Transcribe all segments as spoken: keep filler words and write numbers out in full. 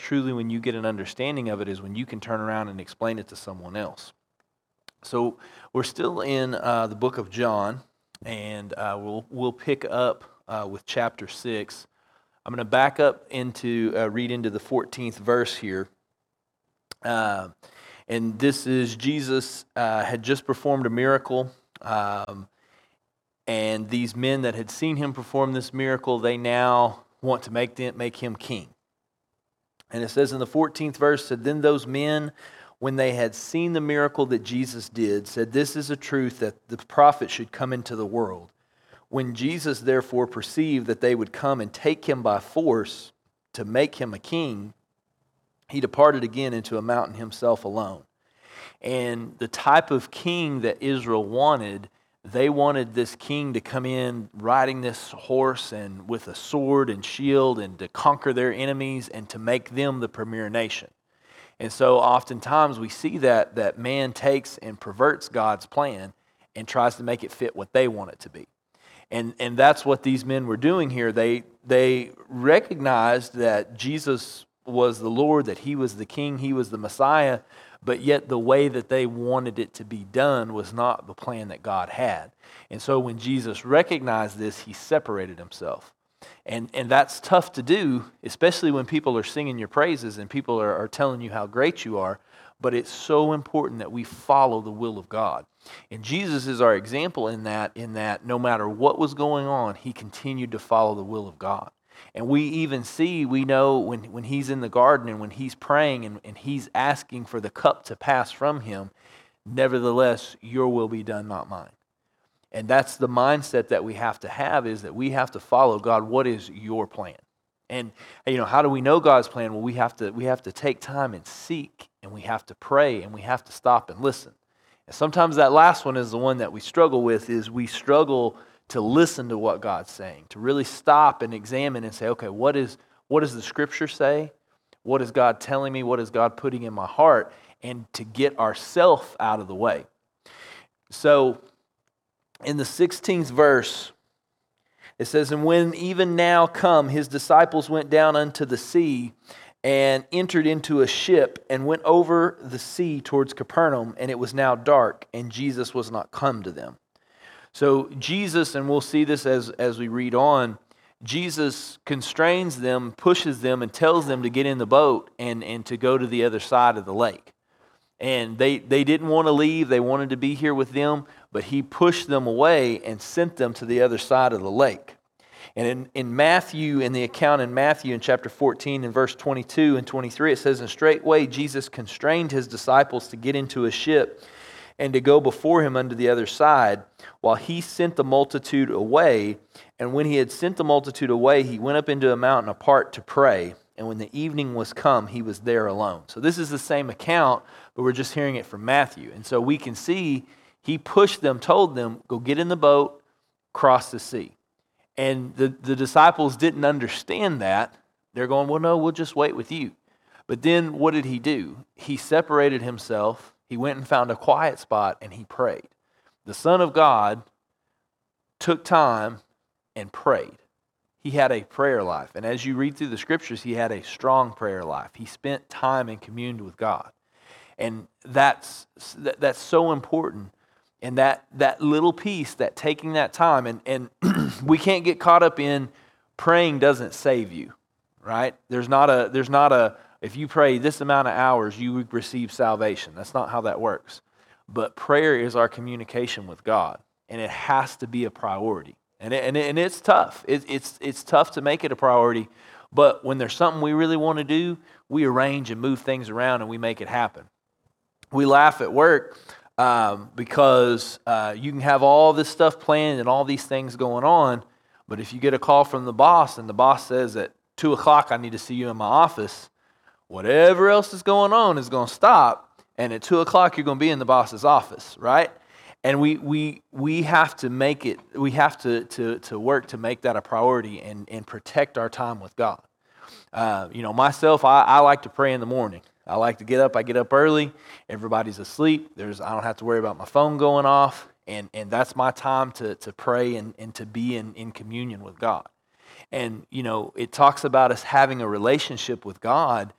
truly when you get an understanding of it is when you can turn around and explain it to someone else. So we're still in uh, the book of John, and uh, we'll we'll pick up uh, with chapter six. I'm going to back up into uh, read into the fourteenth verse here, uh, and this is Jesus uh, had just performed a miracle, um, and these men that had seen him perform this miracle, they now want to make them, make him king. And it says in the fourteenth verse, said, "Then those men, when they had seen the miracle that Jesus did, said, 'This is a truth that the prophet should come into the world.' When Jesus therefore perceived that they would come and take him by force to make him a king, he departed again into a mountain himself alone." And the type of king that Israel wanted, they wanted this king to come in riding this horse and with a sword and shield and to conquer their enemies and to make them the premier nation. And so oftentimes we see that that man takes and perverts God's plan and tries to make it fit what they want it to be. And and that's what these men were doing here. They they recognized that Jesus was the Lord, that he was the king, he was the Messiah, but yet the way that they wanted it to be done was not the plan that God had. And so when Jesus recognized this, he separated himself. And and that's tough to do, especially when people are singing your praises and people are, are telling you how great you are. But it's so important that we follow the will of God. And Jesus is our example in that, in that no matter what was going on, he continued to follow the will of God. And we even see, we know when, when he's in the garden and when he's praying and, and he's asking for the cup to pass from him, nevertheless, your will be done, not mine. And that's the mindset that we have to have, is that we have to follow God. What is your plan? And you know, how do we know God's plan? Well, we have to we have to take time and seek, and we have to pray, and we have to stop and listen. And sometimes that last one is the one that we struggle with, is we struggle to listen to what God's saying, to really stop and examine and say, okay, what is what does the Scripture say? What is God telling me? What is God putting in my heart? And to get ourselves out of the way. So in the sixteenth verse, it says, "And when even now come, his disciples went down unto the sea and entered into a ship and went over the sea towards Capernaum, and it was now dark, and Jesus was not come to them." So Jesus, and we'll see this as, as we read on, Jesus constrains them, pushes them, and tells them to get in the boat and, and to go to the other side of the lake. And they, they didn't want to leave. They wanted to be here with them, but he pushed them away and sent them to the other side of the lake. And in, in Matthew, in the account in Matthew in chapter fourteen and verse twenty-two and twenty-three, it says, "And straightway Jesus constrained his disciples to get into a ship and to go before him unto the other side, while he sent the multitude away. And when he had sent the multitude away, he went up into a mountain apart to pray. And when the evening was come, he was there alone." So this is the same account, but we're just hearing it from Matthew. And so we can see he pushed them, told them, go get in the boat, cross the sea. And the, the disciples didn't understand that. They're going, well, no, we'll just wait with you. But then what did he do? He separated himself. He went and found a quiet spot and he prayed. The Son of God took time and prayed. He had a prayer life. And as you read through the scriptures, he had a strong prayer life. He spent time and communed with God. And that's that's so important. And that that little piece, that taking that time, and, and we can't get caught up in praying doesn't save you, right? There's not a there's not a if you pray this amount of hours, you receive salvation. That's not how that works. But prayer is our communication with God, and it has to be a priority. And it, and, it, and it's tough. It, it's it's tough to make it a priority. But when there's something we really want to do, we arrange and move things around and we make it happen. We laugh at work um, because uh, you can have all this stuff planned and all these things going on, but if you get a call from the boss and the boss says at two o'clock, I need to see you in my office, whatever else is going on is going to stop, and at two o'clock you're going to be in the boss's office, right? And we we we have to make it, we have to to to work to make that a priority and, and protect our time with God. Uh, you know, myself, I, I like to pray in the morning. I like to get up. I get up early. Everybody's asleep. There's I don't have to worry about my phone going off. And and that's my time to to pray and, and to be in, in communion with God. And, you know, it talks about us having a relationship with God.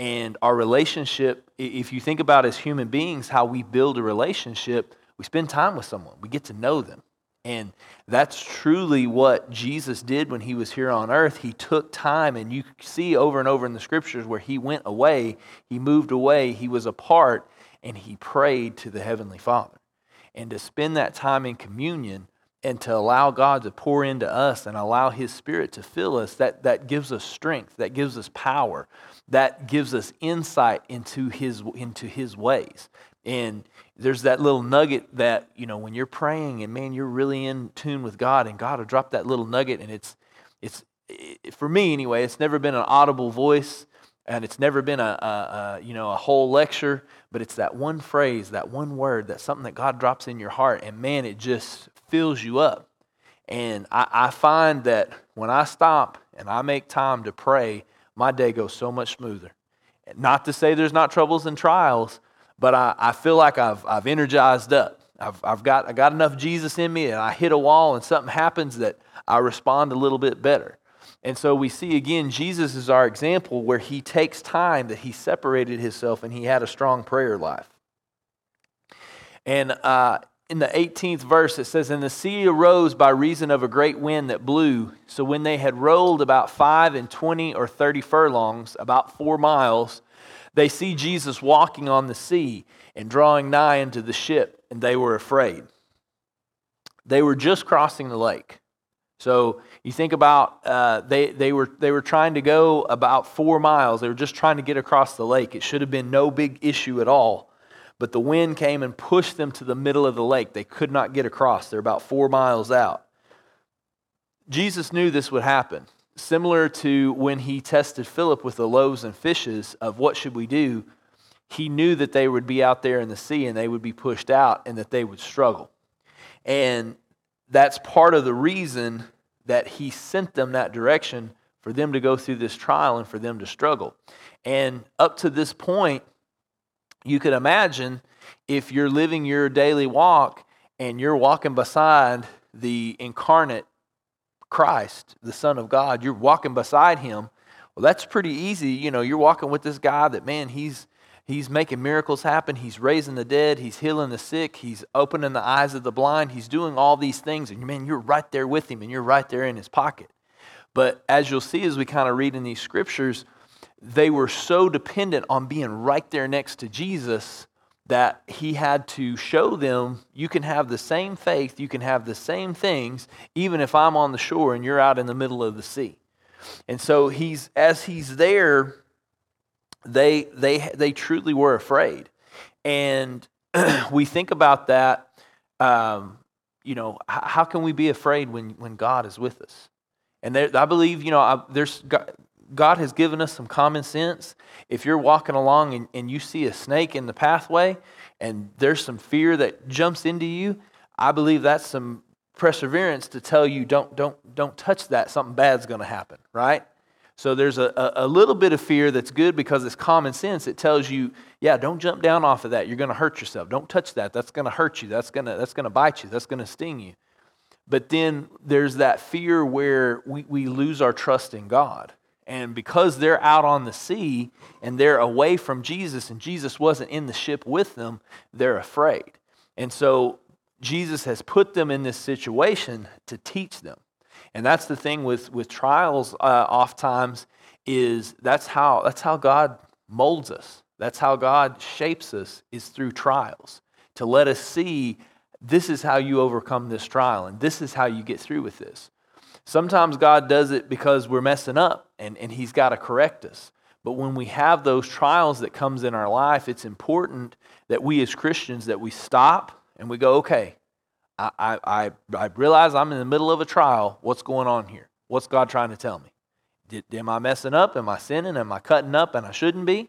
And our relationship, i- if you think about as human beings, how we build a relationship, we spend time with someone, we get to know them. And that's truly what Jesus did when he was here on earth. He took time, and you see over and over in the scriptures where he went away, he moved away, he was apart, and he prayed to the Heavenly Father. And to spend that time in communion and to allow God to pour into us and allow his Spirit to fill us, that, that gives us strength, that gives us power, that gives us insight into his, into his ways. And there's that little nugget that, you know, when you're praying and man, you're really in tune with God, and God will drop that little nugget, and it's, it's it, for me anyway, it's never been an audible voice, and it's never been a, a, a you know a whole lecture, but it's that one phrase, that one word, that's something that God drops in your heart, and man, it just fills you up. And I, I find that when I stop and I make time to pray, my day goes so much smoother. Not to say there's not troubles and trials, but I, I feel like I've I've energized up. I've I've got I got enough Jesus in me, and I hit a wall and something happens that I respond a little bit better. And so we see again, Jesus is our example where he takes time, that he separated himself and he had a strong prayer life. And uh, in the eighteenth verse it says, "And the sea arose by reason of a great wind that blew. So when they had rolled about five and twenty or thirty furlongs, about four miles, they see Jesus walking on the sea and drawing nigh unto the ship, and they were afraid." They were just crossing the lake. So you think about uh, they they were they were trying to go about four miles. They were just trying to get across the lake. It should have been no big issue at all, but the wind came and pushed them to the middle of the lake. They could not get across. They're about four miles out. Jesus knew this would happen. Similar to when he tested Philip with the loaves and fishes of what should we do, he knew that they would be out there in the sea and they would be pushed out and that they would struggle. And that's part of the reason that he sent them that direction, for them to go through this trial and for them to struggle. And up to this point, you could imagine if you're living your daily walk and you're walking beside the incarnate Christ, the Son of God, you're walking beside him. Well, that's pretty easy. You know, you're walking with this guy that, man, he's he's making miracles happen. He's raising the dead. He's healing the sick. He's opening the eyes of the blind. He's doing all these things. And, man, you're right there with him, and you're right there in his pocket. But as you'll see as we kind of read in these scriptures, they were so dependent on being right there next to Jesus that he had to show them, you can have the same faith, you can have the same things, even if I'm on the shore and you're out in the middle of the sea. And so he's as he's there, they they they truly were afraid. And we think about that, um, you know, how can we be afraid when, when God is with us? And there, I believe, you know, I, there's God, God has given us some common sense. If you're walking along and, and you see a snake in the pathway and there's some fear that jumps into you, I believe that's some perseverance to tell you don't don't don't touch that. Something bad's going to happen, right? So there's a, a, a little bit of fear that's good because it's common sense. It tells you, yeah, don't jump down off of that. You're going to hurt yourself. Don't touch that. That's going to hurt you. That's going to that's going to bite you. That's going to sting you. But then there's that fear where we, we lose our trust in God. And because they're out on the sea and they're away from Jesus and Jesus wasn't in the ship with them, they're afraid. And so Jesus has put them in this situation to teach them. And that's the thing with, with trials uh, oftentimes is that's how that's how God molds us. That's how God shapes us, is through trials, to let us see this is how you overcome this trial and this is how you get through with this. Sometimes God does it because we're messing up and, and he's got to correct us. But when we have those trials that comes in our life, it's important that we as Christians, that we stop and we go, okay, I, I, I realize I'm in the middle of a trial. What's going on here? What's God trying to tell me? Did, am I messing up? Am I sinning? Am I cutting up and I shouldn't be?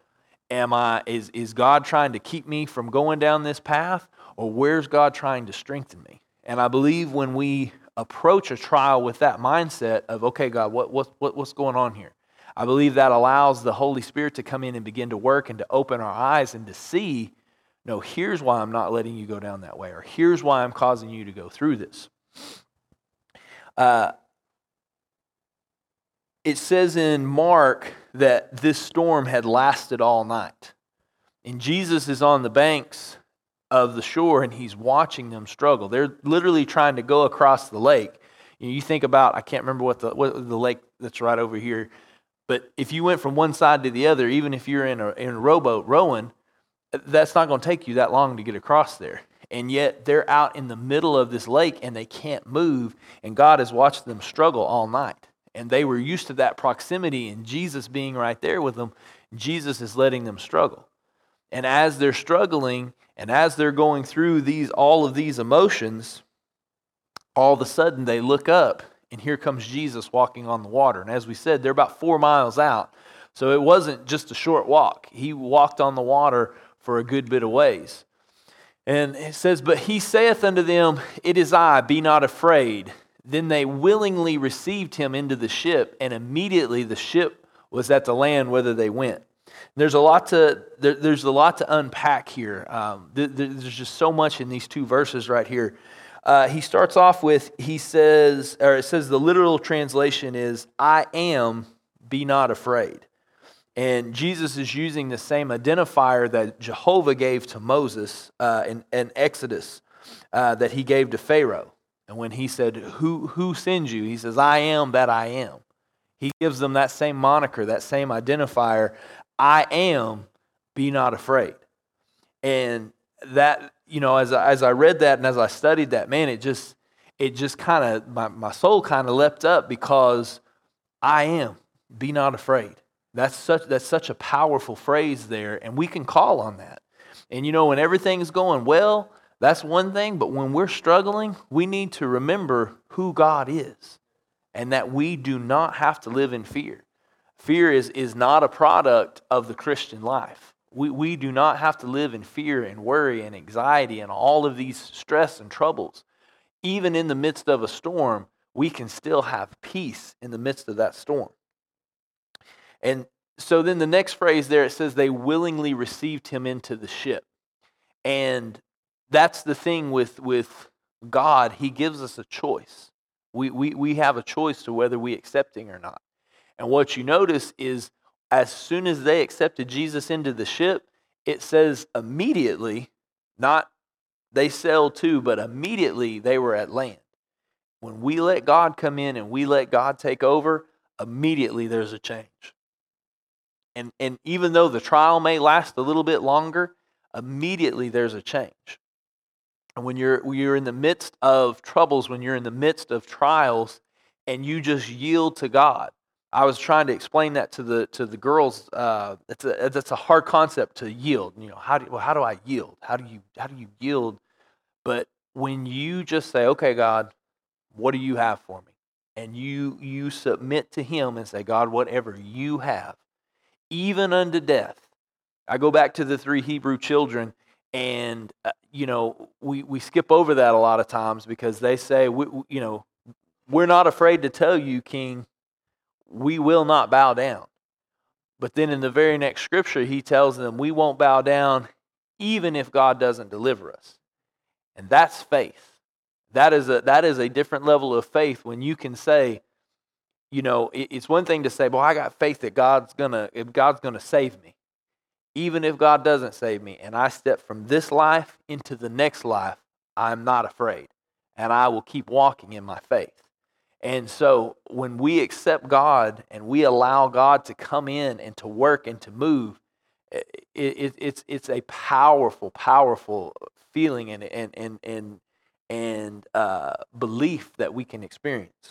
Am I, is, is God trying to keep me from going down this path? Or where's God trying to strengthen me? And I believe when we approach a trial with that mindset of, okay, God, what, what, what, what's going on here? I believe that allows the Holy Spirit to come in and begin to work and to open our eyes and to see, no, here's why I'm not letting you go down that way, or here's why I'm causing you to go through this. Uh, it says in Mark that this storm had lasted all night. And Jesus is on the banks of the shore and he's watching them struggle. They're literally trying to go across the lake. You know, you think about, I can't remember what the what the lake that's right over here, but if you went from one side to the other, even if you're in a, in a rowboat rowing, that's not going to take you that long to get across there. And yet they're out in the middle of this lake and they can't move, and God has watched them struggle all night. And they were used to that proximity and Jesus being right there with them. Jesus is letting them struggle. And as they're struggling and as they're going through these all of these emotions, all of a sudden they look up and here comes Jesus walking on the water. And as we said, they're about four miles out. So it wasn't just a short walk. He walked on the water for a good bit of ways. And it says, "But he saith unto them, It is I, be not afraid. Then they willingly received him into the ship, and immediately the ship was at the land whither they went." There's a lot to there, there's a lot to unpack here. Um, th- there's just so much in these two verses right here. Uh, he starts off with, he says, or it says the literal translation is, "I am, be not afraid." And Jesus is using the same identifier that Jehovah gave to Moses uh, in, in Exodus, uh, that he gave to Pharaoh. And when he said, who, who sends you? He says, "I am that I am." He gives them that same moniker, that same identifier. I am, be not afraid. And that, you know, as I, as I read that and as I studied that, man, it just, it just kind of, my, my soul kind of leapt up, because I am, be not afraid. That's such that's such a powerful phrase there, and we can call on that. And you know, when everything's going well, that's one thing, but when we're struggling, we need to remember who God is and that we do not have to live in fear. Fear is, is not a product of the Christian life. We, we do not have to live in fear and worry and anxiety and all of these stress and troubles. Even in the midst of a storm, we can still have peace in the midst of that storm. And so then the next phrase there, it says they willingly received him into the ship. And that's the thing with, with God. He gives us a choice. We, we, we have a choice to whether we accept him or not. And what you notice is as soon as they accepted Jesus into the ship, it says immediately, not they sailed too, but immediately they were at land. When we let God come in and we let God take over, immediately there's a change. And, and even though the trial may last a little bit longer, immediately there's a change. And when you're, when you're in the midst of troubles, when you're in the midst of trials, and you just yield to God. I was trying to explain that to the to the girls. Uh, it's a that's a hard concept to yield. You know, how do well, how do I yield? How do you how do you yield? But when you just say, "Okay, God, what do you have for me?" and you you submit to Him and say, "God, whatever you have." Even unto death. I go back to the three Hebrew children, and uh, you know we, we skip over that a lot of times because they say, we, we, you know, we're not afraid to tell you, King, we will not bow down. But then in the very next scripture, he tells them we won't bow down even if God doesn't deliver us, and that's faith. That is a that is a different level of faith when you can say, you know, it's one thing to say, well, I got faith that God's gonna, if God's gonna save me. Even if God doesn't save me and I step from this life into the next life, I'm not afraid. And I will keep walking in my faith. And so when we accept God and we allow God to come in and to work and to move, it, it, it's it's a powerful, powerful feeling and and and and, and uh, belief that we can experience.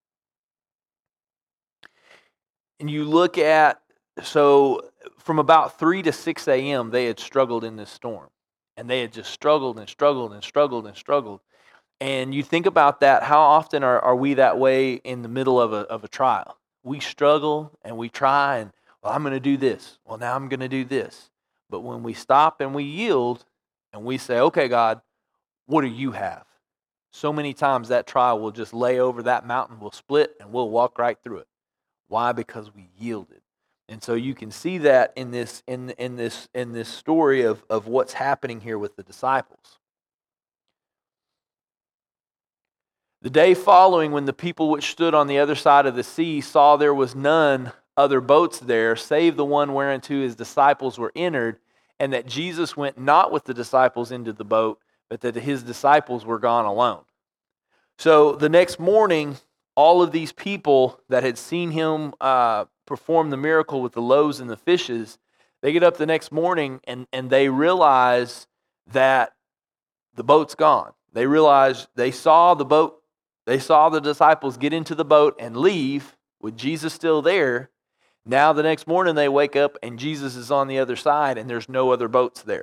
And you look at, so from about three to six a.m., they had struggled in this storm. And they had just struggled and struggled and struggled and struggled. And you think about that, how often are, are we that way in the middle of a, of a trial? We struggle and we try and, well, I'm going to do this. Well, now I'm going to do this. But when we stop and we yield and we say, okay, God, what do you have? So many times that trial will just lay over, that mountain will split, and we'll walk right through it. Why? Because we yielded. And so you can see that in this in in this in this story of, of what's happening here with the disciples. The day following, when the people which stood on the other side of the sea saw there was none other boats there, save the one whereunto his disciples were entered, and that Jesus went not with the disciples into the boat, but that his disciples were gone alone. So the next morning, all of these people that had seen him uh, perform the miracle with the loaves and the fishes, they get up the next morning and, and they realize that the boat's gone. They realize they saw the boat, they saw the disciples get into the boat and leave with Jesus still there. Now the next morning they wake up and Jesus is on the other side and there's no other boats there.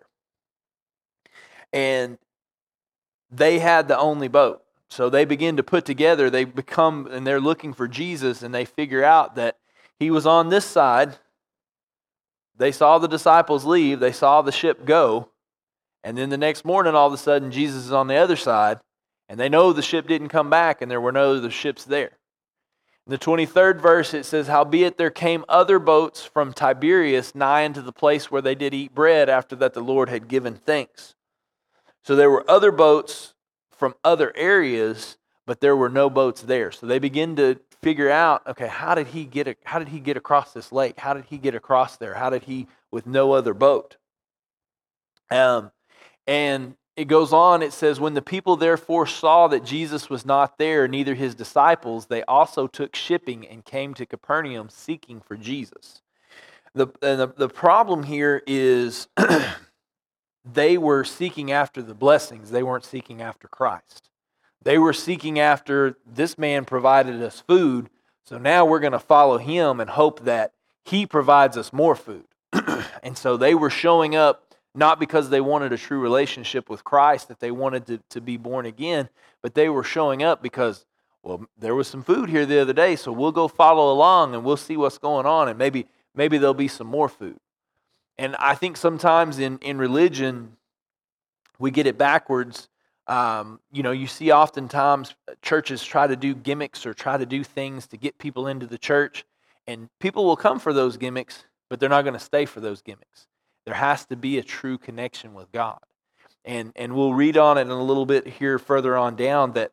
And they had the only boat. So they begin to put together, they become, and they're looking for Jesus, and they figure out that he was on this side. They saw the disciples leave, they saw the ship go, and then the next morning all of a sudden Jesus is on the other side, and they know the ship didn't come back and there were no other ships there. In the twenty-third verse it says, "Howbeit there came other boats from Tiberias nigh unto the place where they did eat bread after that the Lord had given thanks." So there were other boats from other areas, but there were no boats there. So they begin to figure out, okay, how did he get a, how did he get across this lake? How did he get across there? How did he with no other boat? Um, and it goes on, it says, "When the people therefore saw that Jesus was not there, neither his disciples, they also took shipping and came to Capernaum seeking for Jesus." The, and the, the problem here is they were seeking after the blessings. They weren't seeking after Christ. They were seeking after, this man provided us food, so now we're going to follow him and hope that he provides us more food. And so they were showing up not because they wanted a true relationship with Christ, that they wanted to, to be born again, but they were showing up because, well, there was some food here the other day, so we'll go follow along and we'll see what's going on, and maybe maybe there'll be some more food. And I think sometimes in, in religion, we get it backwards. Um, you know, you see oftentimes churches try to do gimmicks or try to do things to get people into the church, and people will come for those gimmicks, but they're not going to stay for those gimmicks. There has to be a true connection with God. And, and we'll read on it in a little bit here further on down that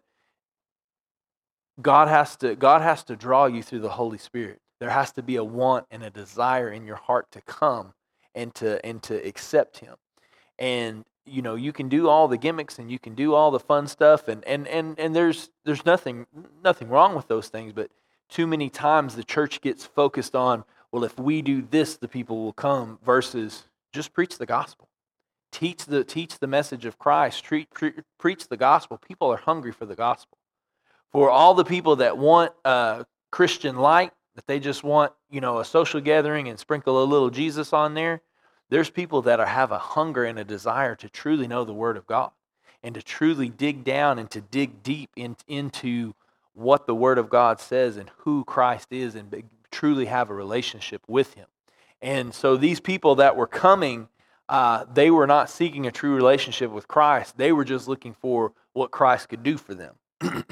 God has to, God has to draw you through the Holy Spirit. There has to be a want and a desire in your heart to come and to and to accept him. And you know, you can do all the gimmicks and you can do all the fun stuff, and and and, and there's there's nothing nothing wrong with those things, but too many times the church gets focused on, well, if we do this, the people will come, versus just preach the gospel. Teach the teach the message of Christ. Treat, pre, preach the gospel. People are hungry for the gospel. For all the people that want a Christian light, that they just want, you know, a social gathering and sprinkle a little Jesus on there, there's people that are, have a hunger and a desire to truly know the Word of God and to truly dig down and to dig deep in, into what the Word of God says and who Christ is, and be, truly have a relationship with him. And so these people that were coming, uh, they were not seeking a true relationship with Christ. They were just looking for what Christ could do for them.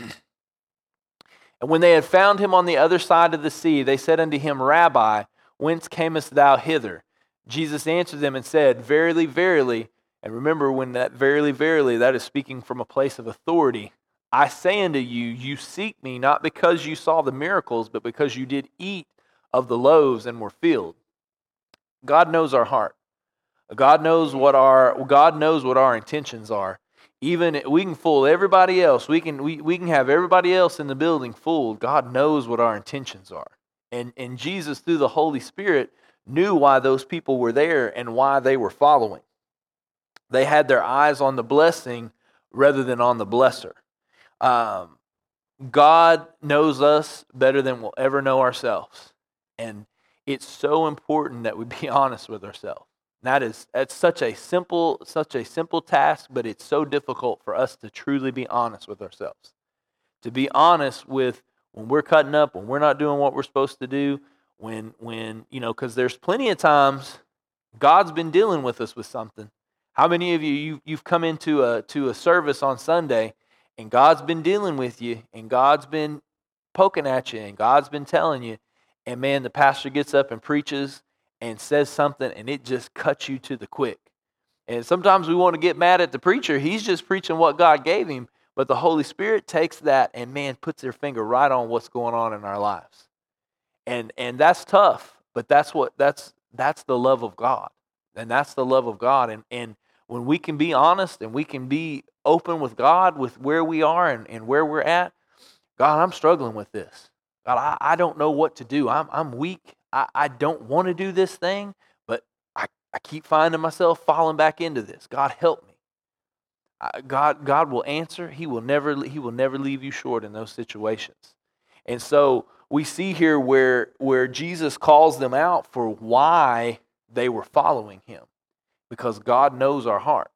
And when they had found him on the other side of the sea, they said unto him, Rabbi, whence camest thou hither? Jesus answered them and said, Verily, verily, and remember, when that verily, verily, that is speaking from a place of authority, I say unto you, you seek me not because you saw the miracles, but because you did eat of the loaves and were filled. God knows our heart. God knows what our God knows what our intentions are. Even we can fool everybody else. We can we, we can have everybody else in the building fooled. God knows what our intentions are. And and Jesus, through the Holy Spirit, knew why those people were there and why they were following. They had their eyes on the blessing rather than on the blesser. Um, God knows us better than we'll ever know ourselves. And it's so important that we be honest with ourselves. That is, that's such a simple, such a simple task, but it's so difficult for us to truly be honest with ourselves. To be honest with when we're cutting up, when we're not doing what we're supposed to do, when, when you know, because there's plenty of times God's been dealing with us with something. How many of you, you you've come into a to a service on Sunday and God's been dealing with you and God's been poking at you and God's been telling you, and man, the pastor gets up and preaches and says something and it just cuts you to the quick. And sometimes we want to get mad at the preacher. He's just preaching what God gave him, But the Holy Spirit takes that and, man, puts their finger right on what's going on in our lives. And and that's tough, but that's what that's that's the love of God. And that's the love of God. And and when we can be honest and we can be open with God with where we are and, and where we're at, God, I'm struggling with this. God, I, I don't know what to do. I'm I'm weak. I, I don't want to do this thing, but I, I keep finding myself falling back into this. God, help me. I, God God will answer. He will never He will never leave you short in those situations. And so we see here where where Jesus calls them out for why they were following him, because God knows our heart.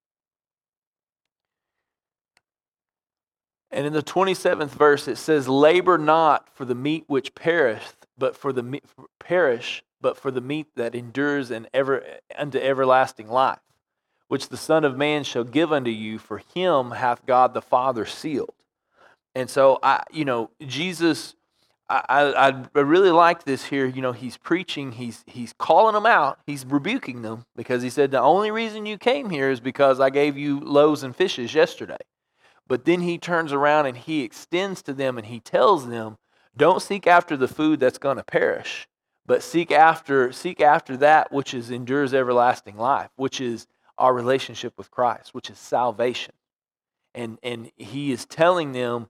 And in the twenty-seventh verse it says, "Labor not for the meat which perisheth, but for the meat, perish, but for the meat that endures and ever unto everlasting life, which the Son of Man shall give unto you, for him hath God the Father sealed." And so I, you know, Jesus, I, I, I really like this here. You know, he's preaching, he's he's calling them out, he's rebuking them, because he said the only reason you came here is because I gave you loaves and fishes yesterday. But then he turns around and he extends to them and he tells them, don't seek after the food that's going to perish, but seek after seek after that which is endures everlasting life, which is our relationship with Christ, which is salvation. And and he is telling them,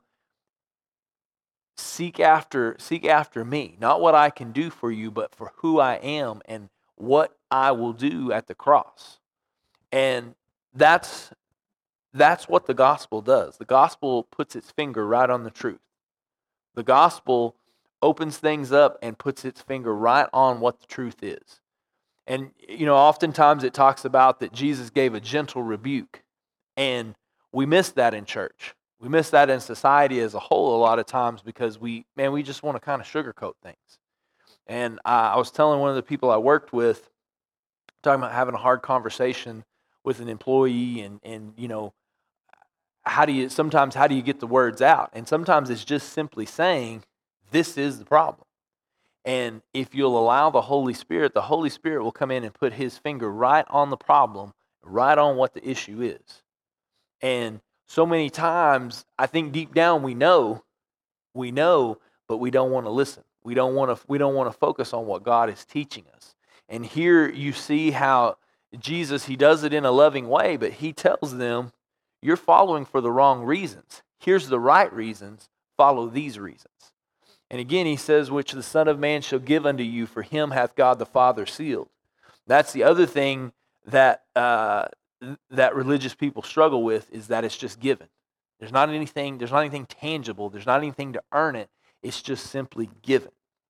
seek after seek after me, not what I can do for you, but for who I am and what I will do at the cross. And that's That's what the gospel does. The gospel puts its finger right on the truth. The gospel opens things up and puts its finger right on what the truth is. And, you know, oftentimes it talks about that Jesus gave a gentle rebuke. And we miss that in church. We miss that in society as a whole a lot of times because we, man, we just want to kind of sugarcoat things. And I, I was telling one of the people I worked with, talking about having a hard conversation with an employee and, and you know, how do you, sometimes how do you get the words out? And sometimes it's just simply saying, this is the problem. And if you'll allow the Holy Spirit, the Holy Spirit will come in and put his finger right on the problem, right on what the issue is. And so many times, I think deep down we know, we know, but we don't want to listen. We don't want to, we don't want to focus on what God is teaching us. And here you see how Jesus, he does it in a loving way, but he tells them, you're following for the wrong reasons. Here's the right reasons. Follow these reasons. And again, he says, which the Son of Man shall give unto you, for him hath God the Father sealed. That's the other thing that uh, that religious people struggle with, is that it's just given. There's not anything, there's not anything tangible. There's not anything to earn it. It's just simply given.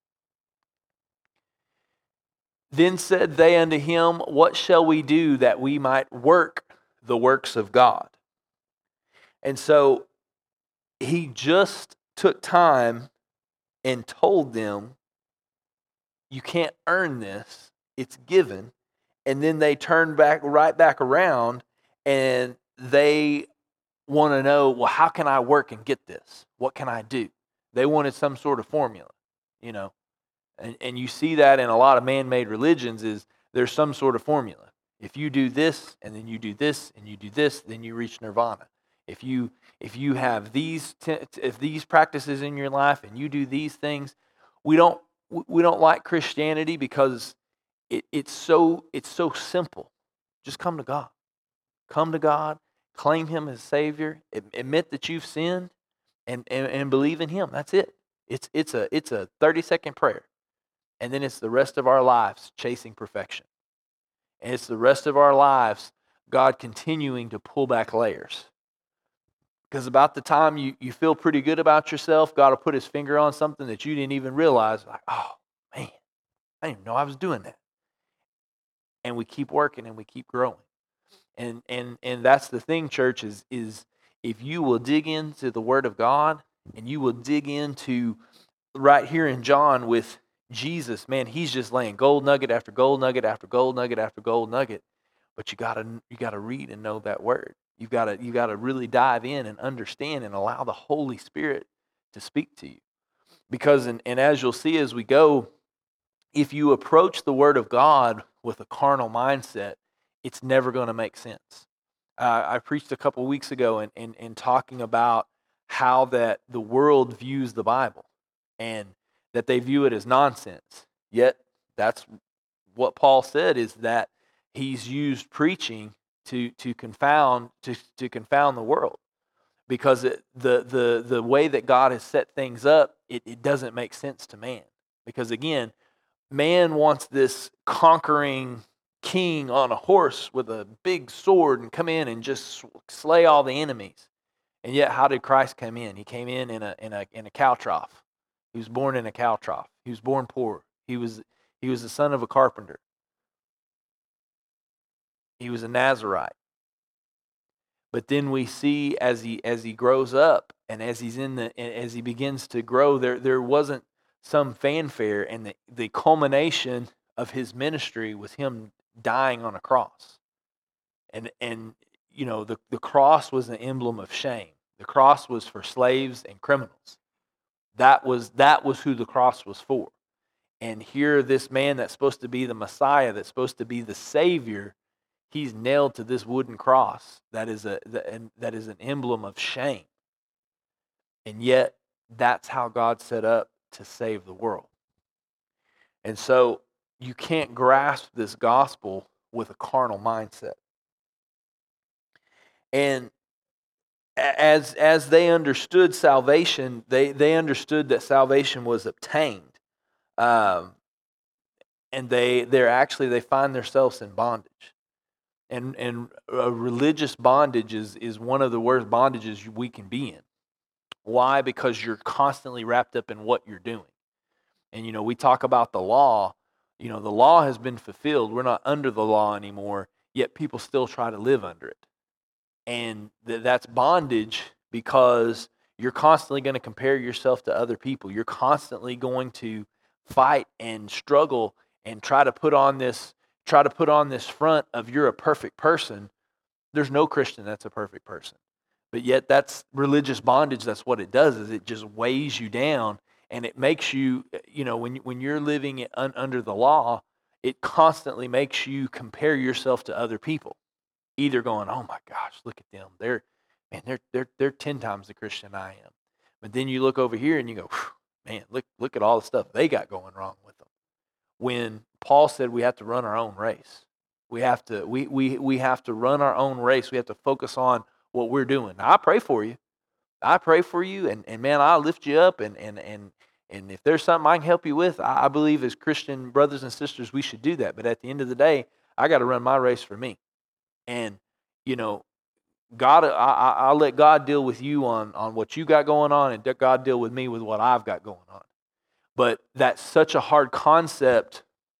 Then said they unto him, what shall we do that we might work the works of God? And so he just took time and told them, you can't earn this, it's given. And then they turned back right back around and they want to know, well, how can I work and get this? What can I do? They wanted some sort of formula, you know. And, and you see that in a lot of man-made religions, is there's some sort of formula. If you do this, and then you do this, and you do this, then you reach nirvana. If you if you have these t- if these practices in your life and you do these things, we don't we don't like Christianity because it, it's so it's so simple. Just come to God. Come to God, claim him as Savior, admit that you've sinned, and, and, and believe in him. That's it. It's it's a it's a thirty-second prayer. And then it's the rest of our lives chasing perfection. And it's the rest of our lives God continuing to pull back layers. Because about the time you, you feel pretty good about yourself, God will put his finger on something that you didn't even realize. Like, oh, man, I didn't even know I was doing that. And we keep working and we keep growing. And and and that's the thing, church, is, is if you will dig into the Word of God and you will dig into right here in John with Jesus, man, he's just laying gold nugget after gold nugget after gold nugget after gold nugget. But you gotta you gotta read and know that word. You've got to you got to really dive in and understand and allow the Holy Spirit to speak to you. Because and, and as you'll see as we go, if you approach the Word of God with a carnal mindset, it's never going to make sense. Uh, I preached a couple weeks ago in, in, in talking about how that the world views the Bible and that they view it as nonsense. Yet that's what Paul said, is that he's used preaching to to confound to, to confound the world, because it, the the the way that God has set things up, it, it doesn't make sense to man. Because again, man wants this conquering king on a horse with a big sword and come in and just slay all the enemies. And yet, how did Christ come in? He came in in a in a in a cow trough. He was born in a cow trough. He was born poor. He was he was the son of a carpenter. He was a Nazarite. But then we see as he as he grows up and as he's in the as he begins to grow, there there wasn't some fanfare, and the, the culmination of his ministry was him dying on a cross. And and you know, the, the cross was an emblem of shame. The cross was for slaves and criminals. That was that was who the cross was for. And here, this man that's supposed to be the Messiah, that's supposed to be the Savior, he's nailed to this wooden cross that is a that is an emblem of shame. And yet, that's how God set up to save the world. And so you can't grasp this gospel with a carnal mindset. And as as they understood salvation, they they understood that salvation was obtained, um, and they they're actually they find themselves in bondage. And and a religious bondage is is one of the worst bondages we can be in. Why? Because you're constantly wrapped up in what you're doing. And, you know, we talk about the law. You know, the law has been fulfilled. We're not under the law anymore, yet people still try to live under it. And th- that's bondage, because you're constantly going to compare yourself to other people. You're constantly going to fight and struggle and try to put on this try to put on this front of you're a perfect person. There's no Christian that's a perfect person. But yet that's religious bondage. That's what it does, is it just weighs you down, and it makes you, you know, when, when you're living un, under the law, it constantly makes you compare yourself to other people. Either going, oh my gosh, look at them. They're, man, they're, they're, they're ten times the Christian I am. But then you look over here and you go, man, look, look at all the stuff they got going wrong with them. When Paul said we have to run our own race. We have to we we we have to run our own race. We have to focus on what we're doing. Now, I pray for you. I pray for you, and, and man, I'll lift you up, and and and and if there's something I can help you with, I, I believe as Christian brothers and sisters we should do that. But at the end of the day, I got to run my race for me. And you know, God, I, I, I'll let God deal with you on on what you got going on, and God deal with me with what I've got going on. But that's such a hard concept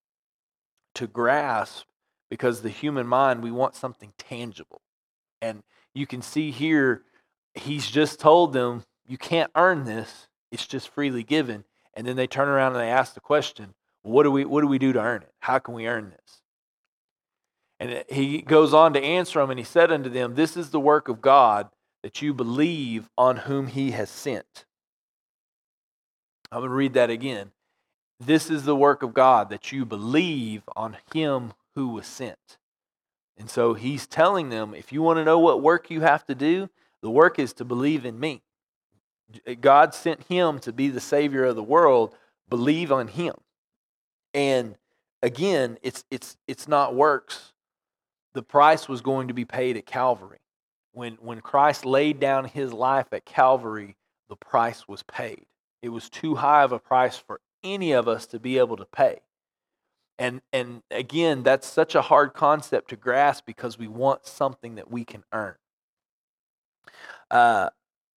to grasp, because the human mind, we want something tangible. And you can see here, he's just told them, you can't earn this. It's just freely given. And then they turn around and they ask the question, what do we what do we do to earn it? How can we earn this? And he goes on to answer them, and he said unto them, this is the work of God, that you believe on whom he has sent. I'm going to read that again. This is the work of God, that you believe on him who was sent. And so he's telling them, if you want to know what work you have to do, the work is to believe in me. God sent him to be the Savior of the world. Believe on him. And again, it's it's it's not works. The price was going to be paid at Calvary. When when Christ laid down his life at Calvary, the price was paid. It was too high of a price for any of us to be able to pay. And and again, that's such a hard concept to grasp, because we want something that we can earn. Uh,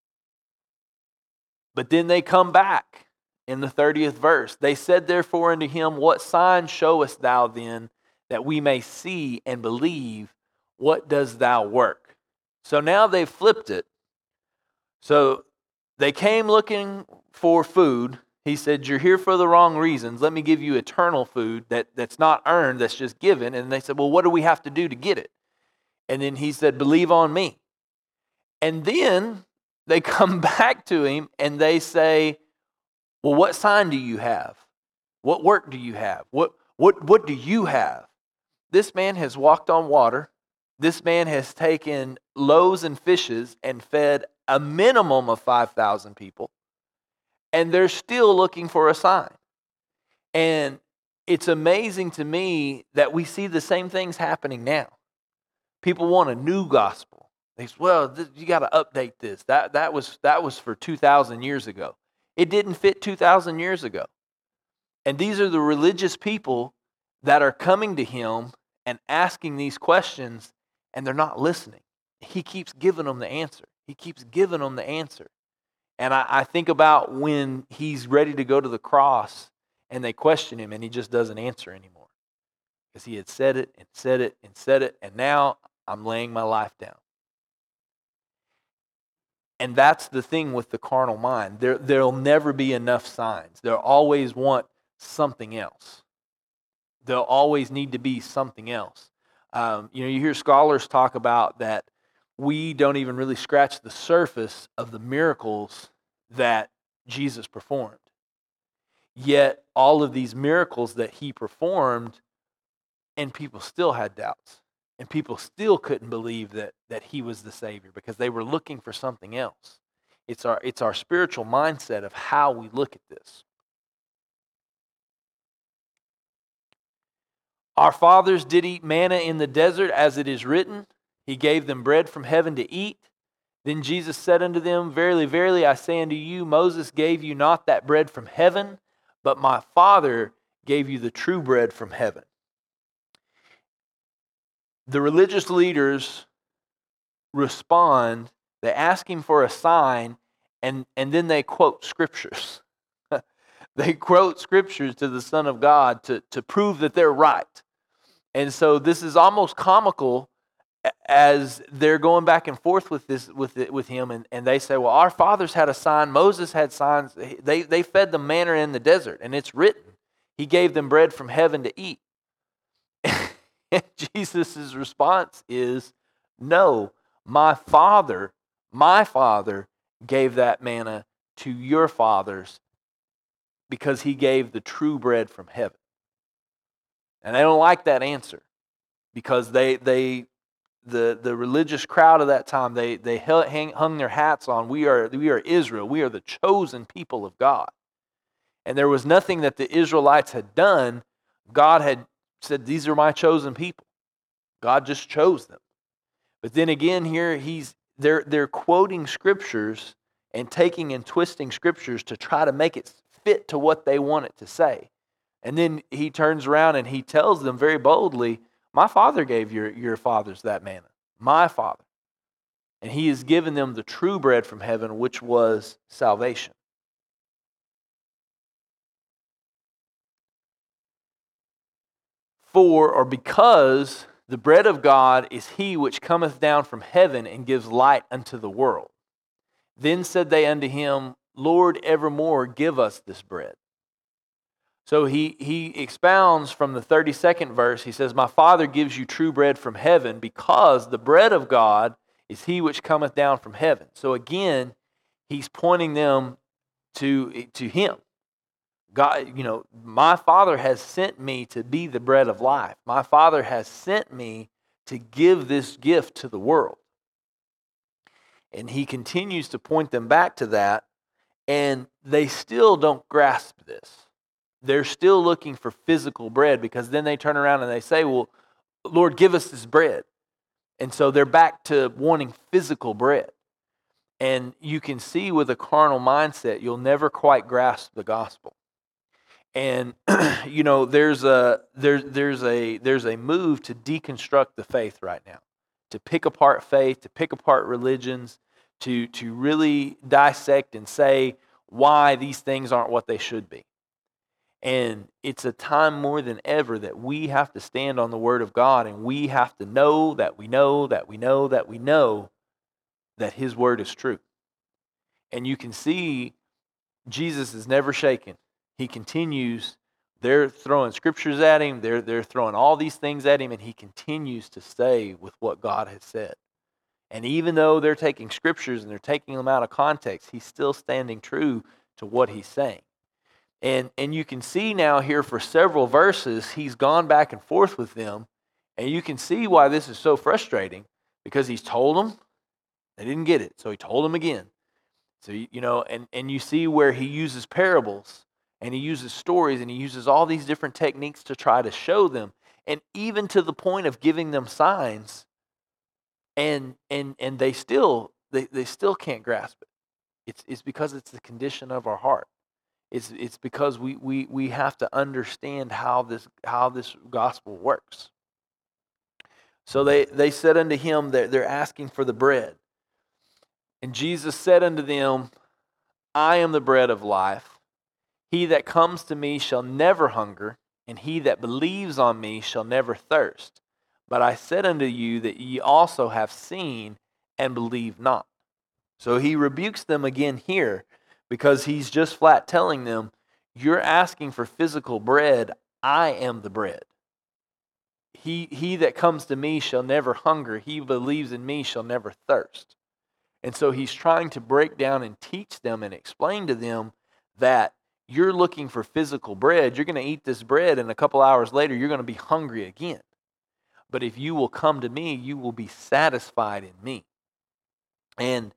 but then they come back in the thirtieth verse. They said therefore unto him, what sign showest thou then, that we may see and believe? What does thou work? So now they've flipped it. So they came looking for food. He said, you're here for the wrong reasons. Let me give you eternal food that, that's not earned, that's just given. And they said, well, what do we have to do to get it? And then he said, believe on me. And then they come back to him and they say, well, what sign do you have? What work do you have? What, what, what do you have? This man has walked on water. This man has taken loaves and fishes and fed a minimum of five thousand people, and they're still looking for a sign. And it's amazing to me that we see the same things happening now. People want a new gospel. They say, well, th- you got to update this. That, that, was, that was for two thousand years ago. It didn't fit two thousand years ago. And these are the religious people that are coming to him and asking these questions, and they're not listening. He keeps giving them the answer. He keeps giving them the answer. And I, I think about when he's ready to go to the cross and they question him and he just doesn't answer anymore. Because he had said it and said it and said it, and now I'm laying my life down. And that's the thing with the carnal mind. There, there'll never be enough signs. They'll always want something else. There'll always need to be something else. Um, you know, you hear scholars talk about that we don't even really scratch the surface of the miracles that Jesus performed. Yet all of these miracles that he performed, and people still had doubts. And people still couldn't believe that, that he was the Savior because they were looking for something else. It's our, it's our spiritual mindset of how we look at this. Our fathers did eat manna in the desert, as it is written, he gave them bread from heaven to eat. Then Jesus said unto them, Verily, verily, I say unto you, Moses gave you not that bread from heaven, but my Father gave you the true bread from heaven. The religious leaders respond, they ask him for a sign, and, and then they quote scriptures. They quote scriptures to the Son of God to, to prove that they're right. And so this is almost comical as they're going back and forth with this with it, with him, and, and they say, well, our fathers had a sign, Moses had signs, they, they fed them manna in the desert, and it's written, he gave them bread from heaven to eat. And Jesus' response is, no, my Father, my Father gave that manna to your fathers because he gave the true bread from heaven. And they don't like that answer because they they the the religious crowd of that time, they they hung, hung their hats on, we are we are Israel, we are the chosen people of God. And there was nothing that the Israelites had done. God had said, these are my chosen people. God just chose them. But then again here, he's they're they're quoting scriptures and taking and twisting scriptures to try to make it fit to what they want it to say. And then he turns around and he tells them very boldly, my Father gave your, your fathers that manna. My Father. And he has given them the true bread from heaven, which was salvation. For, or because, the bread of God is he which cometh down from heaven and gives light unto the world. Then said they unto him, Lord, evermore give us this bread. So he, he expounds from the thirty-second verse. He says, my Father gives you true bread from heaven because the bread of God is he which cometh down from heaven. So again, he's pointing them to, to him. God, you know, my Father has sent me to be the bread of life. My Father has sent me to give this gift to the world. And he continues to point them back to that, and they still don't grasp this. They're still looking for physical bread because then they turn around and they say, well, Lord, give us this bread. And so they're back to wanting physical bread. And you can see with a carnal mindset, you'll never quite grasp the gospel. And you know, there's a there's there's a there's a move to deconstruct the faith right now, to pick apart faith, to pick apart religions, to to really dissect and say why these things aren't what they should be. And it's a time more than ever that we have to stand on the Word of God, and we have to know that we know that we know that we know that His Word is true. And you can see Jesus is never shaken. He continues. They're throwing scriptures at him. They're, they're throwing all these things at him, and he continues to stay with what God has said. And even though they're taking scriptures and they're taking them out of context, he's still standing true to what he's saying. And, and you can see now here for several verses, he's gone back and forth with them, And you can see why this is so frustrating, because he's told them, they didn't get it. So he told them again. So, you know, and, and you see where he uses parables and he uses stories and he uses all these different techniques to try to show them. And even to the point of giving them signs, and and and they still they, they still can't grasp it. It's it's because it's the condition of our heart. It's it's because we we we have to understand how this how this gospel works. So they, they said unto him that they're asking for the bread. And Jesus said unto them, I am the bread of life. He that comes to me shall never hunger, and he that believes on me shall never thirst. But I said unto you that ye also have seen and believe not. So he rebukes them again here, because he's just flat telling them, you're asking for physical bread. I am the bread. He, he that comes to me shall never hunger. He who believes in me shall never thirst. And so he's trying to break down and teach them and explain to them that you're looking for physical bread. You're going to eat this bread, and a couple hours later, you're going to be hungry again. But if you will come to me, you will be satisfied in me. And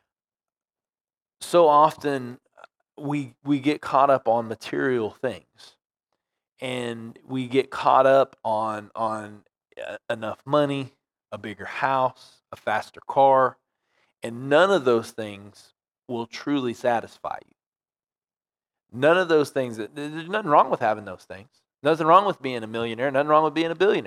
so often we we get caught up on material things. And we get caught up on on uh, enough money, a bigger house, a faster car, and none of those things will truly satisfy you. None of those things, there's nothing wrong with having those things. Nothing wrong with being a millionaire, nothing wrong with being a billionaire.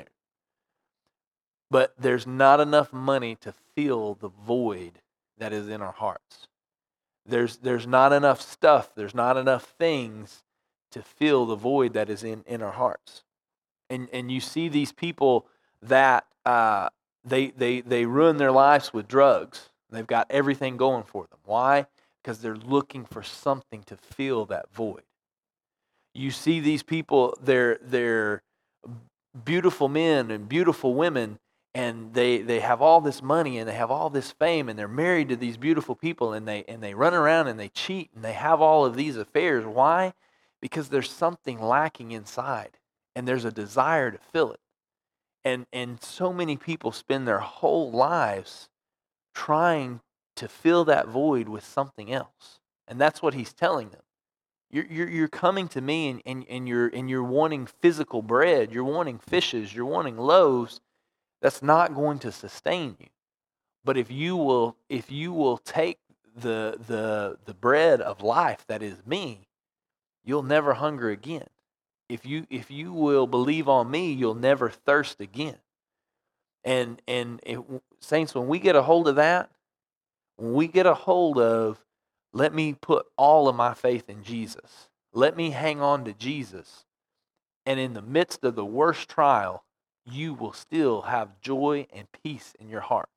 But there's not enough money to fill the void that is in our hearts. There's there's not enough stuff, there's not enough things to fill the void that is in, in our hearts. And and you see these people that uh, they, they, they ruin their lives with drugs. They've got everything going for them. Why? Because they're looking for something to fill that void. You see these people, they're, they're beautiful men and beautiful women, and they, they have all this money and they have all this fame, and they're married to these beautiful people, and they and they run around and they cheat and they have all of these affairs. Why? Because there's something lacking inside, and there's a desire to fill it. And and so many people spend their whole lives trying to fill that void with something else. And that's what he's telling them. You're, you're, you're coming to me, and, and, and, you're, and you're wanting physical bread. You're wanting fishes. You're wanting loaves. That's not going to sustain you. But if you will, if you will take the, the, the bread of life that is me, you'll never hunger again. If you, if you will believe on me, you'll never thirst again. And, and it, saints, when we get a hold of that, when we get a hold of, let me put all of my faith in Jesus. Let me hang on to Jesus. And in the midst of the worst trial, you will still have joy and peace in your heart.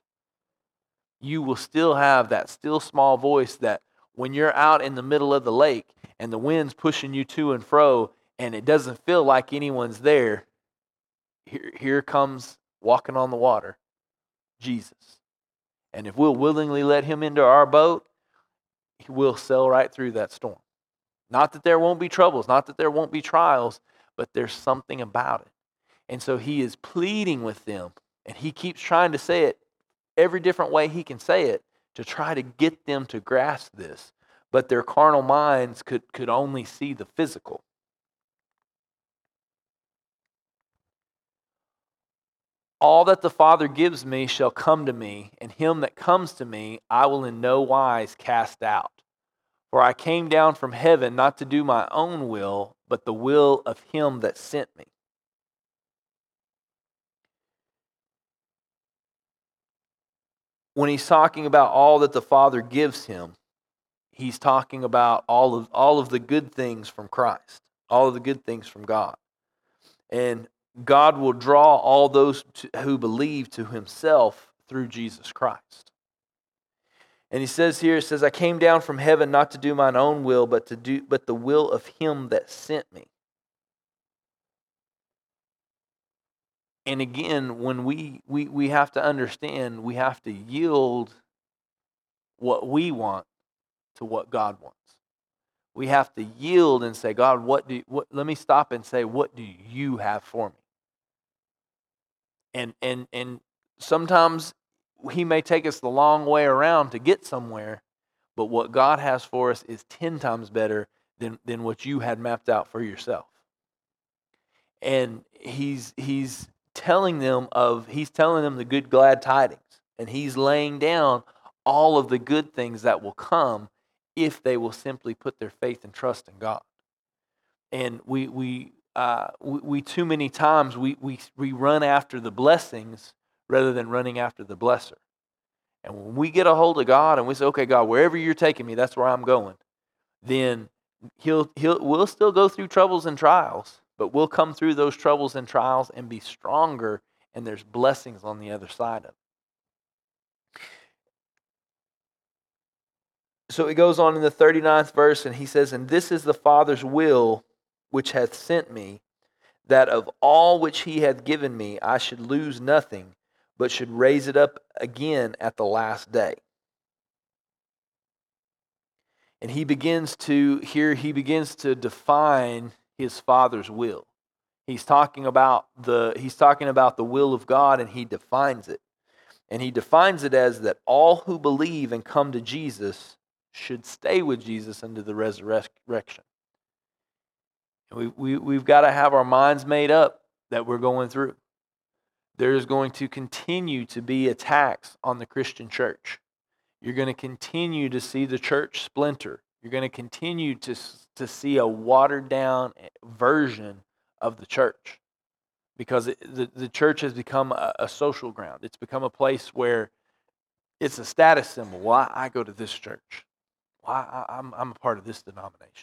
You will still have that still small voice that when you're out in the middle of the lake and the wind's pushing you to and fro and it doesn't feel like anyone's there, here, here comes walking on the water, Jesus. And if we'll willingly let him into our boat, he will sail right through that storm. Not that there won't be troubles, not that there won't be trials, but there's something about it. And so he is pleading with them, and he keeps trying to say it every different way he can say it to try to get them to grasp this. But their carnal minds could, could only see the physical. All that the Father gives me shall come to me, and him that comes to me I will in no wise cast out. For I came down from heaven not to do my own will, but the will of him that sent me. When he's talking about all that the Father gives him, he's talking about all of all of the good things from Christ, all of the good things from God. And God will draw all those to, who believe to himself through Jesus Christ. And he says here, it says, I came down from heaven not to do mine own will, but to do but the will of him that sent me. And again, when we, we, we have to understand, we have to yield what we want to what God wants. We have to yield and say, God, what do you, what, let me stop and say, what do you have for me? And and and sometimes he may take us the long way around to get somewhere, but what God has for us is ten times better than than what you had mapped out for yourself. And he's he's telling them of he's telling them the good glad tidings, and he's laying down all of the good things that will come if they will simply put their faith and trust in God. And we we uh, we, we too many times we, we we run after the blessings rather than running after the blesser. And when we get a hold of God and we say, "Okay, God, wherever you're taking me, that's where I'm going," then he'll he'll we'll still go through troubles and trials, but we'll come through those troubles and trials and be stronger, and there's blessings on the other side of it. So it goes on in the thirty-ninth verse, and he says, "And this is the Father's will which hath sent me, that of all which he hath given me I should lose nothing, but should raise it up again at the last day." And he begins to, here he begins to define his Father's will. He's talking about the he's talking about the will of God, and he defines it. And he defines it as that all who believe and come to Jesus should stay with Jesus unto the resurrection. And we, we, we've got to have our minds made up that we're going through. There's going to continue to be attacks on the Christian church. You're going to continue to see the church splinter. You're going to continue to, to see a watered down version of the church, because it, the, the church has become a, a social ground. It's become a place where it's a status symbol. Well, I, I go to this church. Well, I, I'm, I'm a part of this denomination.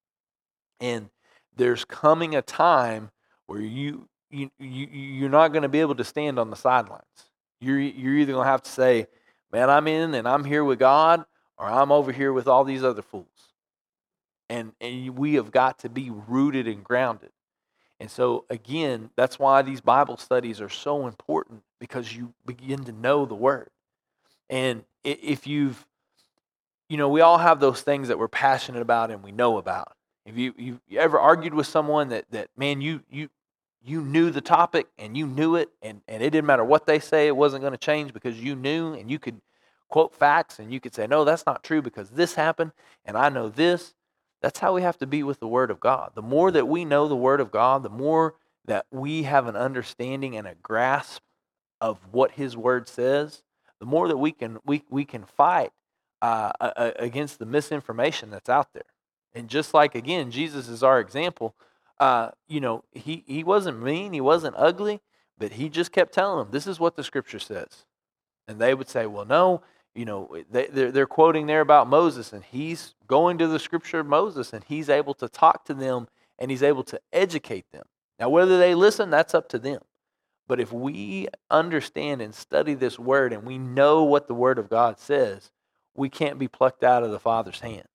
And there's coming a time where you, you, you, you're not going to be able to stand on the sidelines. You're, you're either going to have to say, "Man, I'm in and I'm here with God," or "I'm over here with all these other fools." And, and we have got to be rooted and grounded. And so, again, that's why these Bible studies are so important, because you begin to know the Word. And if you've, you know, we all have those things that we're passionate about and we know about. If you you ever argued with someone that, that man, you you you knew the topic and you knew it, and, and it didn't matter what they say, it wasn't going to change because you knew, and you could quote facts and you could say, "No, that's not true because this happened and I know this." That's how we have to be with the Word of God. The more that we know the Word of God, the more that we have an understanding and a grasp of what His Word says, the more that we can we we can fight uh, against the misinformation that's out there. And just like, again, Jesus is our example. Uh, you know, he he wasn't mean, he wasn't ugly, but he just kept telling them, "This is what the Scripture says." And they would say, "Well, no." You know, they, they're, they're quoting there about Moses, and he's going to the Scripture of Moses, and he's able to talk to them, and he's able to educate them. Now, whether they listen, that's up to them. But if we understand and study this Word, and we know what the Word of God says, we can't be plucked out of the Father's hand.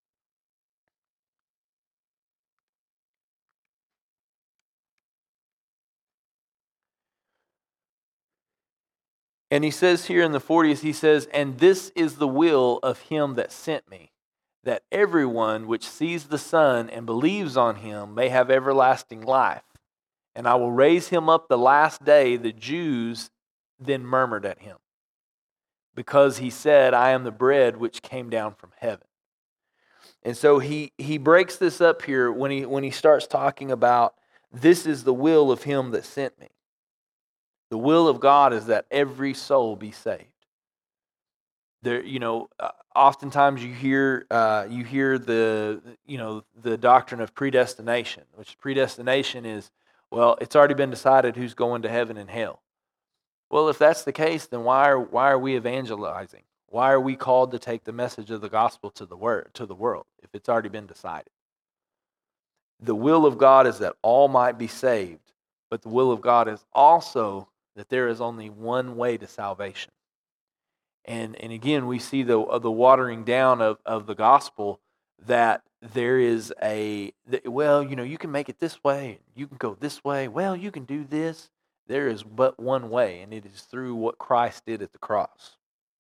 And he says here in the fortieth, he says, "And this is the will of him that sent me, that everyone which sees the Son and believes on him may have everlasting life. And I will raise him up the last day." The Jews then murmured at him, because he said, "I am the bread which came down from heaven." And so he, he breaks this up here when he, when he starts talking about, this is the will of him that sent me. The will of God is that every soul be saved. There, you know, uh, oftentimes you hear uh, you hear the you know the doctrine of predestination, which predestination is, well, it's already been decided who's going to heaven and hell. Well, if that's the case, then why are why are we evangelizing? Why are we called to take the message of the gospel to the word to the world if it's already been decided? The will of God is that all might be saved, but the will of God is also that there is only one way to salvation. And and again, we see the uh, the watering down of, of the gospel, that there is a, that, well, you know, you can make it this way, you can go this way, well, you can do this. There is but one way, and it is through what Christ did at the cross.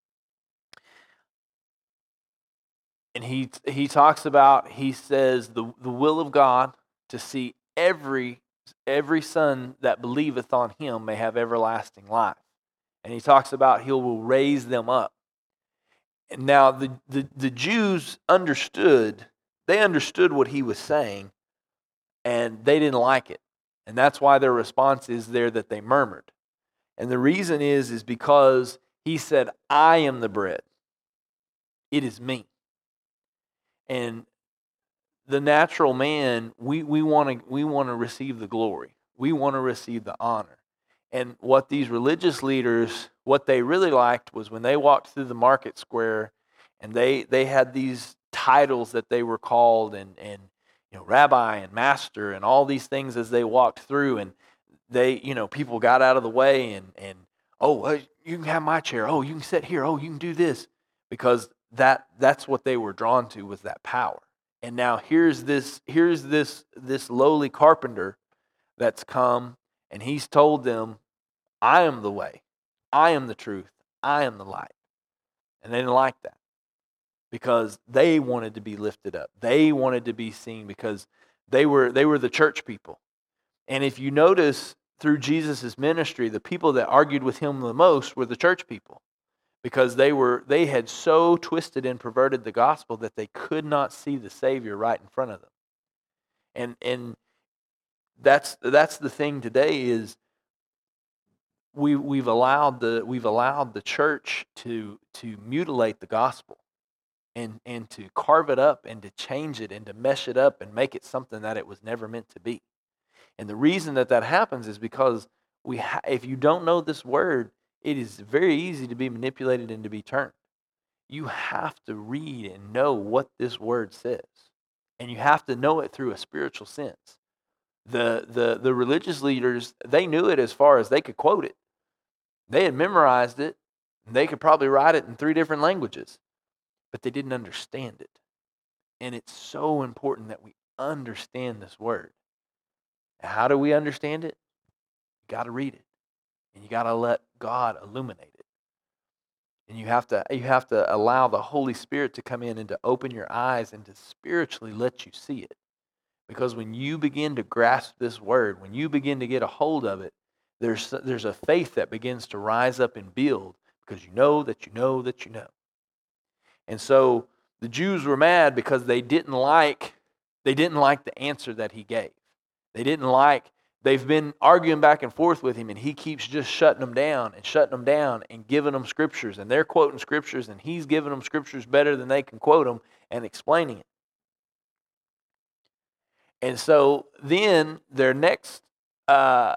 And he he talks about, he says, the, the will of God to see every every son that believeth on him may have everlasting life. And he talks about he will raise them up. And now the, the, the Jews understood, they understood what he was saying, and they didn't like it. And that's why their response is there that they murmured. And the reason is, is because he said, I am the bread. It is me. And the natural man, we, we want to we want to receive the glory. We want to receive the honor. And what these religious leaders, what they really liked was when they walked through the market square and they, they had these titles that they were called and, and you know, rabbi and master and all these things as they walked through, and they, you know, people got out of the way and, and oh, you can have my chair. Oh, you can sit here. Oh, you can do this. Because that that's what they were drawn to, was that power. And now here's this here's this this lowly carpenter that's come, and he's told them, I am the way, I am the truth, I am the light. And they didn't like that because they wanted to be lifted up. They wanted to be seen because they were they were the church people. And if you notice through Jesus' ministry, the people that argued with him the most were the church people, because they were they had so twisted and perverted the gospel that they could not see the Savior right in front of them. And and that's that's the thing today is we we've allowed the we've allowed the church to to mutilate the gospel and and to carve it up and to change it and to mesh it up and make it something that it was never meant to be. And the reason that that happens is because we ha- if you don't know this word, it is very easy to be manipulated and to be turned. You have to read and know what this word says. And you have to know it through a spiritual sense. The, the, the religious leaders, they knew it as far as they could quote it. They had memorized it. And they could probably write it in three different languages. But they didn't understand it. And it's so important that we understand this word. How do we understand it? You got to read it. And you got to let God illuminate it. And you have to you have to allow the Holy Spirit to come in and to open your eyes and to spiritually let you see it. Because when you begin to grasp this word, when you begin to get a hold of it, there's there's a faith that begins to rise up and build because you know that you know that you know. And so the Jews were mad because they didn't like they didn't like the answer that he gave. They didn't like, they've been arguing back and forth with him, and he keeps just shutting them down and shutting them down and giving them scriptures. And they're quoting scriptures, and he's giving them scriptures better than they can quote them and explaining it. And so then their next, uh,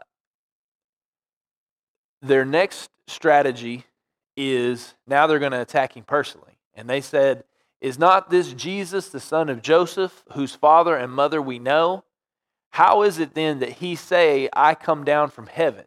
their next strategy is now they're going to attack him personally. And they said, is not this Jesus, the son of Joseph, whose father and mother we know? How is it then that he say, I come down from heaven?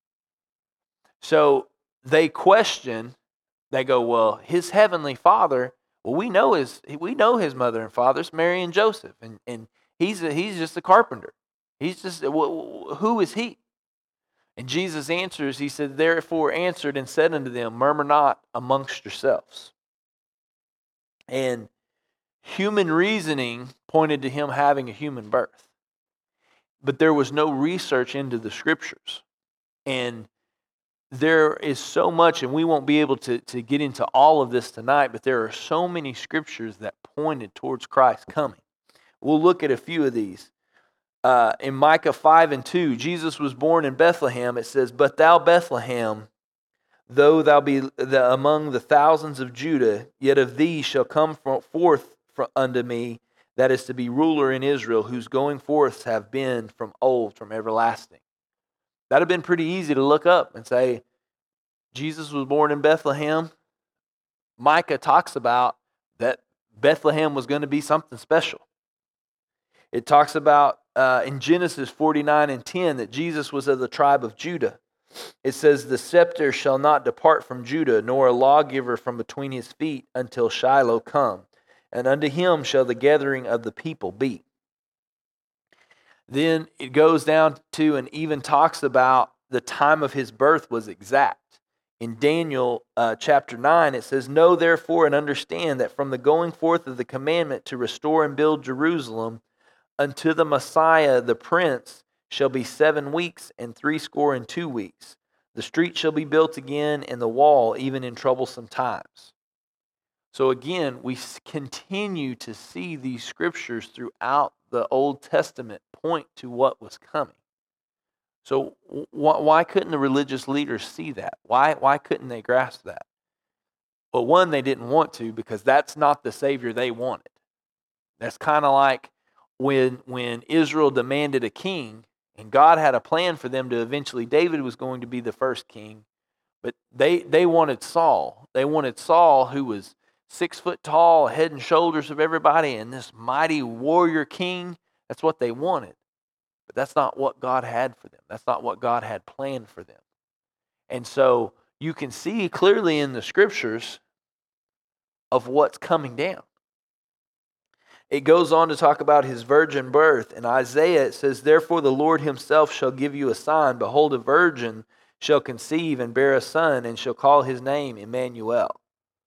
So they question, they go, well, his heavenly father, well, we know his we know his mother and father, it's Mary and Joseph, and, and he's a, he's just a carpenter. He's just, who is he? And Jesus answers, he said, therefore answered and said unto them, murmur not amongst yourselves. And human reasoning pointed to him having a human birth. But there was no research into the scriptures. And there is so much, and we won't be able to, to get into all of this tonight, but there are so many scriptures that pointed towards Christ coming. We'll look at a few of these. Uh, in Micah five and two, Jesus was born in Bethlehem. It says, but thou Bethlehem, though thou be the, among the thousands of Judah, yet of thee shall come forth unto me that is to be ruler in Israel, whose going forths have been from old, from everlasting. That would have been pretty easy to look up and say, Jesus was born in Bethlehem. Micah talks about that Bethlehem was going to be something special. It talks about uh, in Genesis forty-nine and ten that Jesus was of the tribe of Judah. It says, the scepter shall not depart from Judah, nor a lawgiver from between his feet until Shiloh come. And unto him shall the gathering of the people be. Then it goes down to and even talks about the time of his birth was exact. In Daniel uh, chapter nine, it says, know therefore and understand that from the going forth of the commandment to restore and build Jerusalem unto the Messiah the Prince shall be seven weeks and threescore and two weeks. The street shall be built again, and the wall even in troublesome times. So again, we continue to see these scriptures throughout the Old Testament point to what was coming. So wh- why couldn't the religious leaders see that? Why, why couldn't they grasp that? Well, one, they didn't want to, because that's not the Savior they wanted. That's kind of like when, when Israel demanded a king, and God had a plan for them to eventually, David was going to be the first king, but they, they wanted Saul. They wanted Saul, who was six foot tall, head and shoulders of everybody, and this mighty warrior king. That's what they wanted. But that's not what God had for them. That's not what God had planned for them. And so you can see clearly in the scriptures of what's coming down. It goes on to talk about his virgin birth. In Isaiah, it says, "Therefore the Lord himself shall give you a sign. Behold, a virgin shall conceive and bear a son, and shall call his name Emmanuel."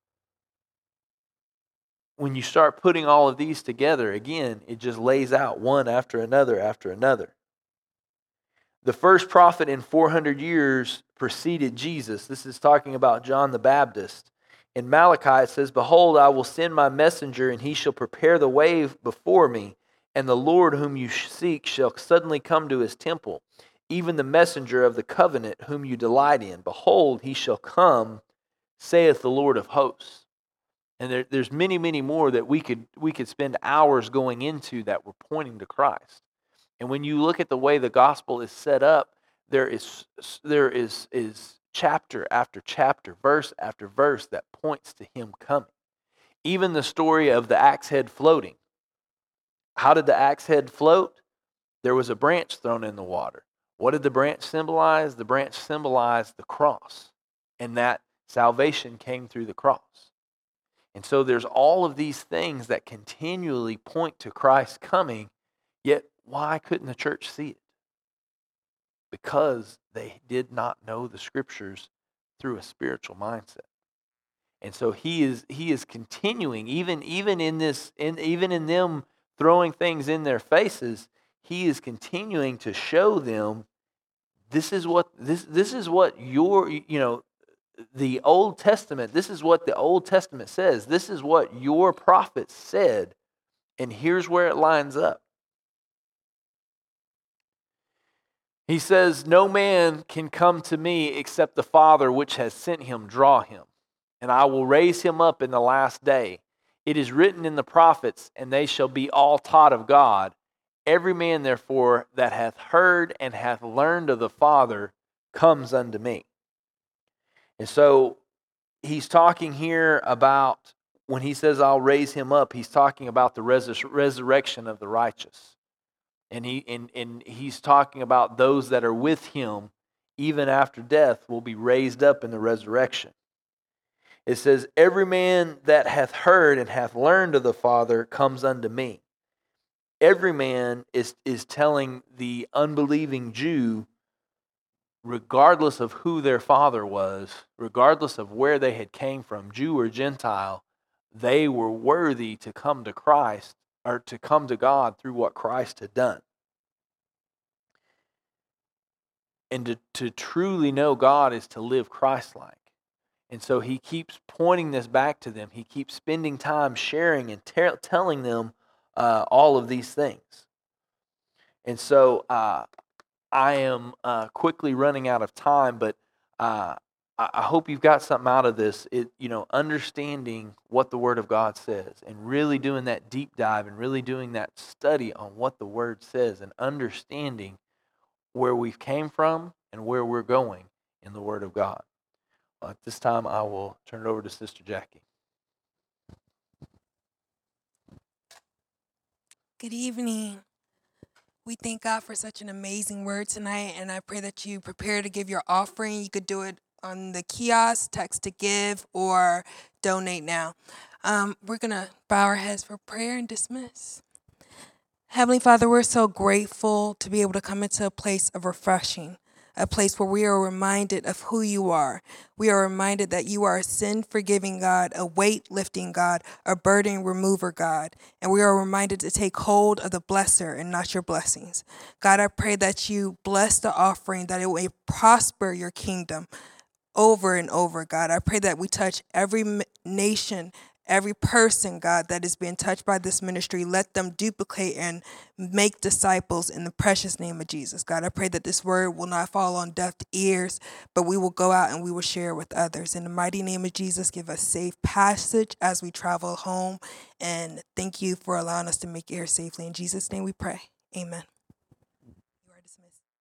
When you start putting all of these together, again, it just lays out one after another after another. The first prophet in four hundred years preceded Jesus. This is talking about John the Baptist. In Malachi, it says, "Behold, I will send my messenger, and he shall prepare the way before me. And the Lord whom you seek shall suddenly come to his temple, even the messenger of the covenant whom you delight in. Behold, he shall come, saith the Lord of hosts." And there, there's many, many more that we could we could spend hours going into that were pointing to Christ. And when you look at the way the gospel is set up, there is there is is chapter after chapter, verse after verse that points to him coming. Even the story of the axe head floating. How did the axe head float? There was a branch thrown in the water. What did the branch symbolize? The branch symbolized the cross, and that salvation came through the cross. And so there's all of these things that continually point to Christ coming, yet why couldn't the church see it? Because they did not know the scriptures through a spiritual mindset. And so he is he is continuing, even, even in this, in, even in them throwing things in their faces, he is continuing to show them this is what this this is what your you know the Old Testament, this is what the Old Testament says. This is what your prophets said, and here's where it lines up. He says, "No man can come to me except the Father which has sent him draw him, and I will raise him up in the last day. It is written in the prophets, and they shall be all taught of God. Every man, therefore, that hath heard and hath learned of the Father comes unto me." And so he's talking here about, when he says, "I'll raise him up," he's talking about the res- resurrection of the righteous. And he and, and he's talking about those that are with him, even after death, will be raised up in the resurrection. It says, "Every man that hath heard and hath learned of the Father comes unto me." Every man is, is telling the unbelieving Jew, regardless of who their father was, regardless of where they had came from, Jew or Gentile, they were worthy to come to Christ, or to come to God through what Christ had done. And to, to truly know God is to live Christ-like. And so he keeps pointing this back to them. He keeps spending time sharing and te- telling them uh, all of these things. And so uh, I am uh, quickly running out of time, but uh, I, I hope you've got something out of this. It, you know, understanding what the Word of God says, and really doing that deep dive, and really doing that study on what the Word says, and understanding where we've came from and where we're going in the Word of God. At this time, I will turn it over to Sister Jackie. Good evening. We thank God for such an amazing word tonight, and I pray that you prepare to give your offering. You could do it on the kiosk, text to give, or donate now. Um, we're going to bow our heads for prayer and dismiss. Heavenly Father, we're so grateful to be able to come into a place of refreshing, a place where we are reminded of who you are. We are reminded that you are a sin-forgiving God, a weight-lifting God, a burden remover God. And we are reminded to take hold of the blesser and not your blessings. God, I pray that you bless the offering, that it will prosper your kingdom over and over, God. I pray that we touch every m- nation, every person, God, that is being touched by this ministry. Let them duplicate and make disciples in the precious name of Jesus. God, I pray that this word will not fall on deaf ears, but we will go out and we will share with others. In the mighty name of Jesus, give us safe passage as we travel home. And thank you for allowing us to make it here safely. In Jesus' name we pray. Amen. You are dismissed.